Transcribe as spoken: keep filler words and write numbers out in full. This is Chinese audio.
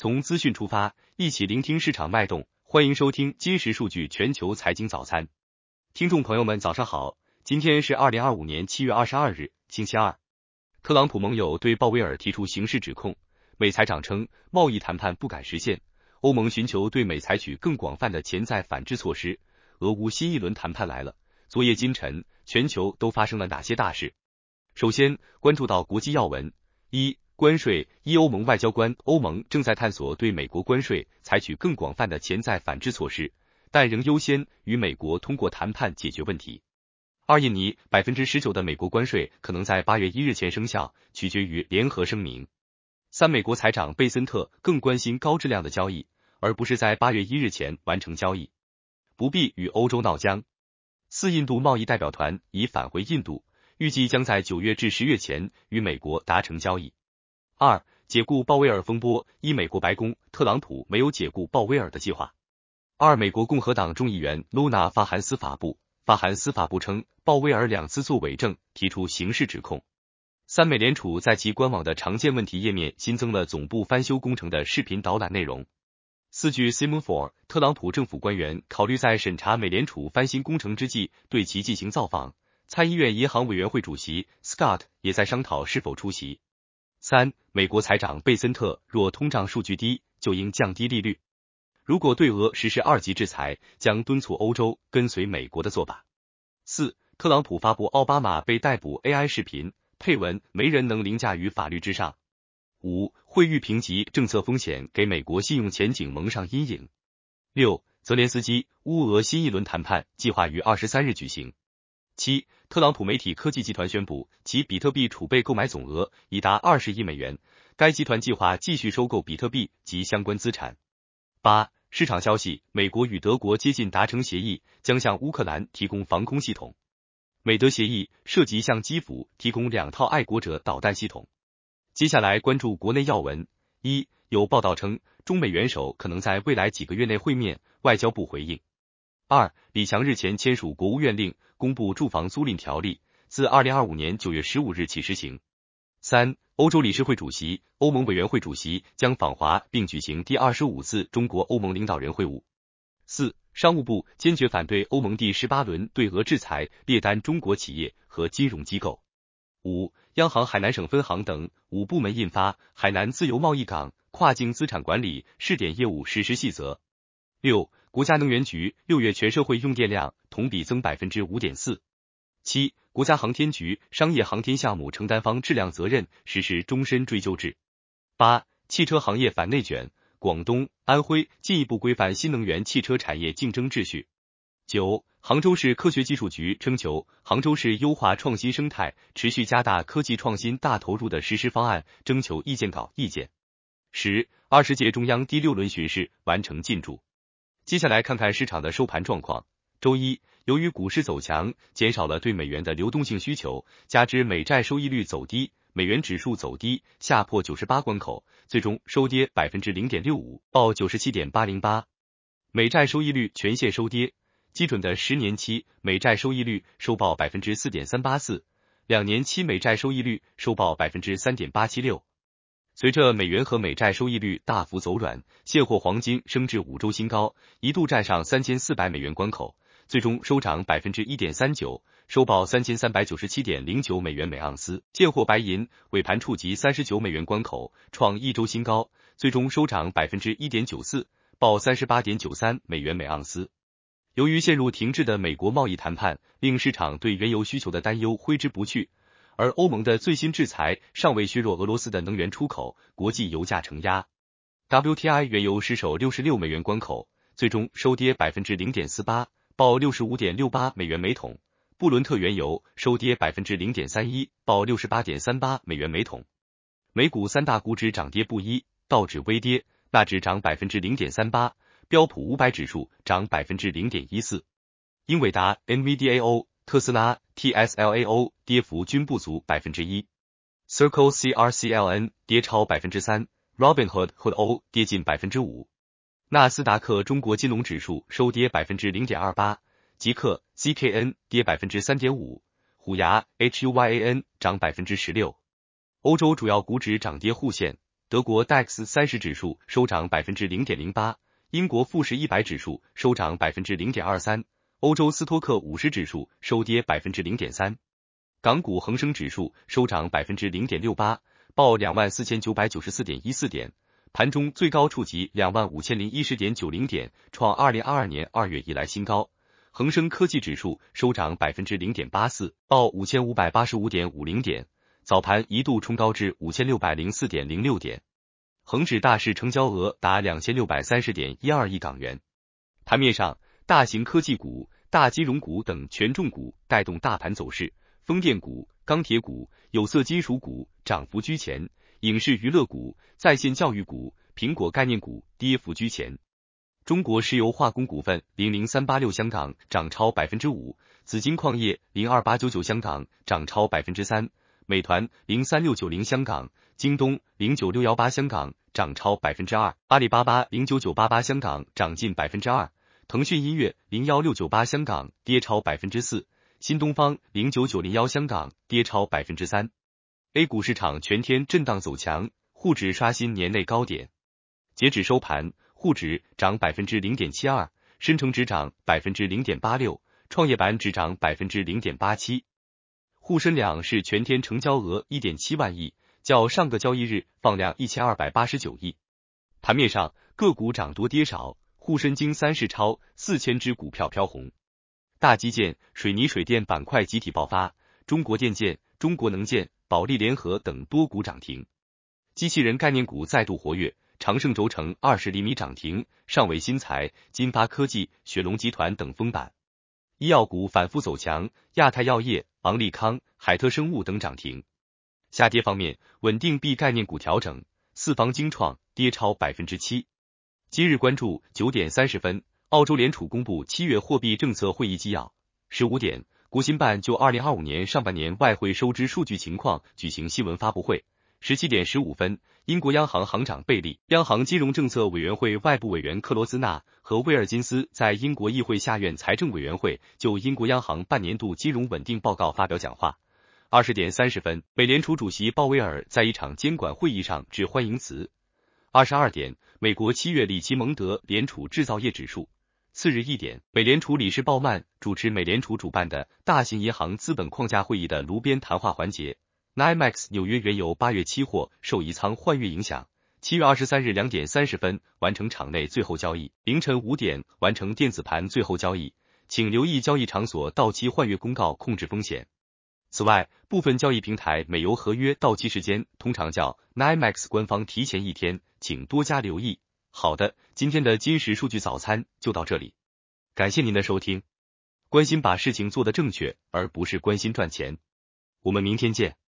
从资讯出发，一起聆听市场脉动。欢迎收听今时数据全球财经早餐。听众朋友们，早上好，今天是二零二五年七月二十二日，星期二。特朗普盟友对鲍威尔提出刑事指控，美财长称贸易谈判不敢实现，欧盟寻求对美采取更广泛的潜在反制措施。俄乌新一轮谈判来了，昨夜今晨，全球都发生了哪些大事？首先关注到国际要闻。一、关税。一、欧盟外交官，欧盟正在探索对美国关税采取更广泛的潜在反制措施，但仍优先与美国通过谈判解决问题。二、印尼 百分之十九 的美国关税可能在八月一日前生效，取决于联合声明。三、美国财长贝森特更关心高质量的交易，而不是在八月一日前完成交易，不必与欧洲闹僵。四、印度贸易代表团已返回印度，预计将在九月至十月前与美国达成交易。二、解雇鲍威尔风波。一、美国白宫，特朗普没有解雇鲍威尔的计划。二、美国共和党众议员露娜发函司法部，发函司法部称鲍威尔两次作伪证，提出刑事指控。三、美联储在其官网的常见问题页面新增了总部翻修工程的视频导览内容。四、据 Simon 特朗普政府官员考虑在审查美联储翻新工程之际对其进行造访，参议院银行委员会主席 Scott 也在商讨是否出席。三、美国财长贝森特若通胀数据低，就应降低利率。如果对俄实施二级制裁，将敦促欧洲跟随美国的做法。四、特朗普发布奥巴马被逮捕 A I 视频，配文没人能凌驾于法律之上。五、惠誉评级政策风险给美国信用前景蒙上阴影。六、泽连斯基，乌俄新一轮谈判计划于二十三日举行。七、特朗普媒体科技集团宣布其比特币储备购买总额已达二十亿美元，该集团计划继续收购比特币及相关资产。八、市场消息，美国与德国接近达成协议，将向乌克兰提供防空系统。美德协议涉及向基辅提供两套爱国者导弹系统。接下来关注国内要闻。一、有报道称中美元首可能在未来几个月内会面，外交部回应。二、李强日前签署国务院令，公布住房租赁条例，自二零二五年九月十五日起施行。三、欧洲理事会主席、欧盟委员会主席将访华并举行第二十五次中国欧盟领导人会晤。四、商务部坚决反对欧盟第十八轮对俄制裁，列单中国企业和金融机构。五、央行海南省分行等五部门印发《海南自由贸易港跨境资产管理试点业务实施细则》。六、国家能源局六月全社会用电量同比增 百分之五点四。七、国家航天局商业航天项目承担方质量责任实施终身追究制。八、汽车行业反内卷，广东、安徽进一步规范新能源汽车产业竞争秩序。九、杭州市科学技术局征求杭州市优化创新生态，持续加大科技创新大投入的实施方案征求意见稿意见。十、二十届中央第六轮巡视完成进驻。接下来看看市场的收盘状况。周一，由于股市走强，减少了对美元的流动性需求，加之美债收益率走低，美元指数走低，下破九十八关口，最终收跌 百分之零点六五， 报 九十七点八零八。美债收益率全线收跌，基准的十年期美债收益率收报 百分之四点三八四， 两年期美债收益率收报 百分之三点八七六。随着美元和美债收益率大幅走软，现货黄金升至五周新高，一度站上三千四百美元关口，最终收涨 百分之一点三九， 收报 三千三百九十七点零九美元每盎司。现货白银尾盘触及三十九美元关口，创一周新高，最终收涨 百分之一点九四， 报 三十八点九三美元每盎司。由于陷入停滞的美国贸易谈判，令市场对原油需求的担忧挥之不去，而欧盟的最新制裁尚未削弱俄罗斯的能源出口，国际油价承压。W T I 原油失守六十六美元关口，最终收跌 百分之零点四八， 报 六十五点六八美元每桶。布伦特原油收跌 百分之零点三一， 报 六十八点三八美元每桶。美股三大股指涨跌不一，道指微跌，纳指涨 百分之零点三八， 标普五百指数涨 百分之零点一四。英伟达 N V D A O、特斯拉 T S L A O 跌幅均不足 百分之一。 Circle C R C L N 跌超 百分之三， Robinhood H O D O 跌近 百分之五。 纳斯达克中国金融指数收跌 百分之零点二八， 极客 C K N 跌 百分之三点五， 虎牙 H U Y A N 涨 百分之十六。 欧洲主要股指涨跌互现， 德国 D A X 三十指数收涨 百分之零点零八， 英国富时一百指数收涨 百分之零点二三， 欧洲斯托克五十指数收跌 百分之零点三。港股恒生指数收涨 百分之零点六八， 报 两万四千九百九十四点一四 点，盘中最高触及 两万五千零一十点九零 点，创二零二二年二月以来新高。恒生科技指数收涨 百分之零点八四， 报 五千五百八十五点五零 点，早盘一度冲高至 五千六百零四点零六 点。恒指大市成交额达 两千六百三十点一二亿港元。盘面上，大型科技股、大金融股等权重股带动大盘走势，风电股、钢铁股、有色金属股涨幅居前，影视娱乐股、在线教育股、苹果概念股跌幅居前。中国石油化工股份零零三八六香港涨超 百分之五， 紫金矿业零二八九九香港涨超 百分之三， 美团零三六九零香港、京东零九六一八香港涨超 百分之二， 阿里巴巴零九九八八香港涨近 百分之二， 腾讯音乐零一六九八香港跌超 百分之四， 新东方零九九零一香港跌超 百分之三。 A 股市场全天震荡走强，沪指刷新年内高点。截止收盘，沪指涨 百分之零点七二， 深成指涨 百分之零点八六， 创业板指涨 百分之零点八七。 沪深两市全天成交额 一点七万亿，较上个交易日放量一千二百八十九亿。盘面上，个股涨多跌少，沪深京三市超四千只股票飘红。大基建、水泥水电板块集体爆发，中国电建、中国能建、保利联合等多股涨停。机器人概念股再度活跃，长盛轴承二十厘米涨停，上伟新材、金发科技、雪龙集团等封板。医药股反复走强，亚太药业、昂利康、海特生物等涨停。下跌方面，稳定币概念股调整，四方精创跌超 百分之七。 今日关注九点三十分，澳洲联储公布七月货币政策会议纪要。十五点，国新办就二零二五年上半年外汇收支数据情况举行新闻发布会。十七点十五分，英国央行行长贝利、央行金融政策委员会外部委员克罗兹纳和威尔金斯在英国议会下院财政委员会就英国央行半年度金融稳定报告发表讲话。二十点三十分，美联储主席鲍威尔在一场监管会议上致欢迎词。二十二点，美国七月里奇蒙德联储制造业指数。次日一点，美联储理事鲍曼主持美联储主办的大型银行资本框架会议的炉边谈话环节。N Y M E X 纽约原油八月期货受宜仓换月影响，七月二十三日两点三十分完成场内最后交易，凌晨五点完成电子盘最后交易，请留意交易场所到期换月公告，控制风险。此外，部分交易平台美油合约到期时间通常较 N Y M E X 官方提前一天，请多加留意。好的，今天的金石数据早餐就到这里，感谢您的收听。关心把事情做得正确，而不是关心赚钱。我们明天见。